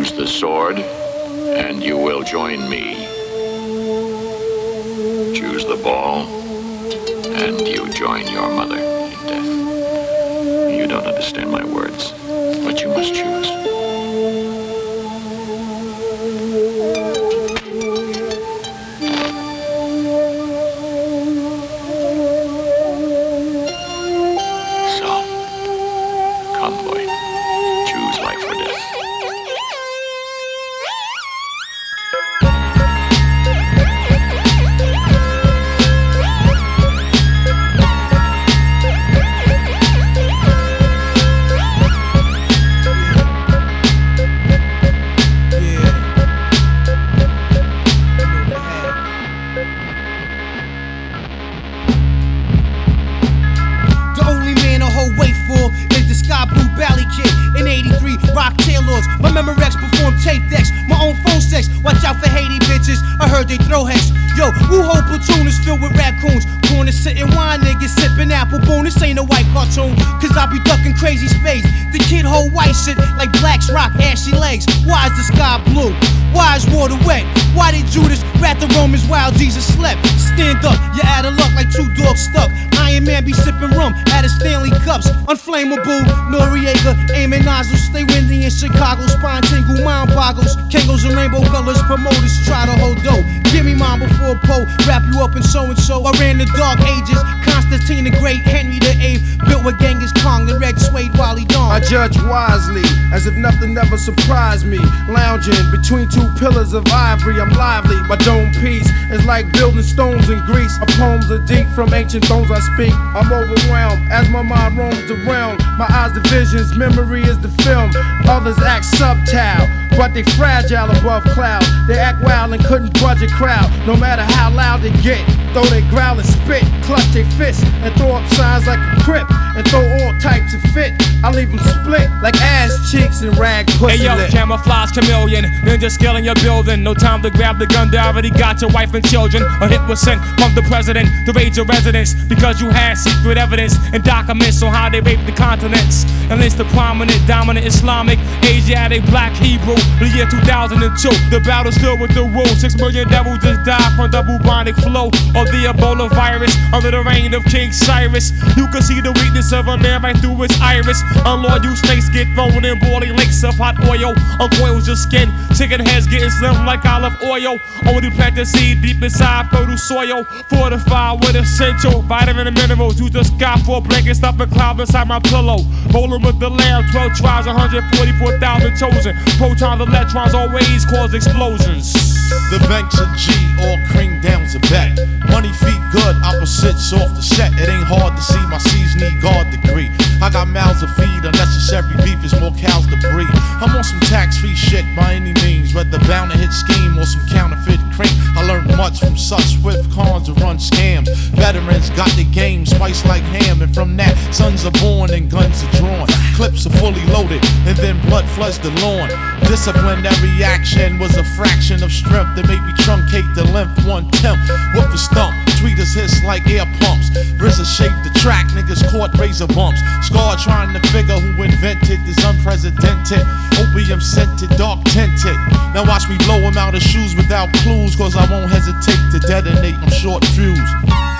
Choose the sword, and you will join me. Choose the ball, and you join your mother in death. You don't understand my words, but you must choose. So, come, boy. Choose life or death. Wait for is the Sky Blue Valley Kid in 83 Rock Tailors. My Memorex perform tape decks, my own phone sex. Watch out for Haiti bitches, I heard they throw hex. Yo, Wu-Ho platoon is filled with raccoons. Corner sitting wine niggas sipping apple boom. This ain't a white cartoon, cause I be ducking crazy space. The kid hold white shit like Black's rock ashy legs. Why is the sky blue? Why is water wet? Why did Judas rat the Romans while Jesus slept? Stand up, you're out of luck like two dogs stuck. Iron Man be sipping rum out of Stanley cups. Unflammable, Noriega, aiming nozzles. Stay windy in Chicago, spine tingle, mind boggles. Kangos and rainbow colors, promoters try to hold dough. Give me mine before Poe, wrap you up in so-and-so. I ran the dark ages, Constantine the Great, Henry the Eighth. Built with Genghis Khan, the red suede Wally Dawn. I judge wisely, as if nothing ever surprised me. Lounging between two pillars of ivory, I'm lively. My dome piece is like building stones in Greece. My poems are deep, from ancient thrones I speak. I'm overwhelmed as my mind roams the realm. My eyes the visions, memory is the film. Others act subtile, but they fragile above cloud. They act wild and couldn't budge a crowd. No matter how loud they get, though they growl and spit, clutch their fists and throw up signs like a crip, and throw all types of fit. I leave them split like ass cheeks and rag pussy. Hey yo, lit. camouflage chameleon, ninja skill in your building. No time to grab the gun, they already got your wife and children. A hit was sent from the president to raid your residence because you had secret evidence and documents on how they raped the continents. And links the prominent, dominant Islamic, Asiatic, black Hebrew. The year 2002, the battle's filled with the rule. 6 million devils just died from the bubonic flow of the Ebola virus under the reign of King Cyrus. You can see the weakness of a man right through his iris. Unloyal snakes get thrown in boiling lakes of hot oil. Uncoils your skin, chicken heads getting slim like olive oil. Only plant the seed deep inside fertile soil, fortified with essential vitamin and minerals. You just got 4 blankets stuffed and cloud inside my pillow. Rolling with the lamb, 12 tribes, 144,000 chosen. Protons, electrons always cause explosions. The banks of G, all cream down's a bet. Money feet good, opposites off the set. It ain't hard to see my C's need guard degree. I got mouths to feed, unnecessary beef is more cows to breed. I'm on some tax-free shit by any means, whether bound to hit scheme or some counterfeit cream. I learned much from such swift cons to run scams. Veterans got the game spiced like ham, and from that, sons are born and guns are drawn. Clips are fully loaded, and then blood floods the lawn. Disciplinary action was a fraction of strength that made me truncate the length 1/10. Whoop the stump, tweeters hiss like air pumps. RZA shaped the track, niggas caught razor bumps. Scar trying to figure who invented this unprecedented opium scented, dark tinted. Now watch me blow him out of shoes without clues, cause I won't hesitate to detonate, I'm short fused.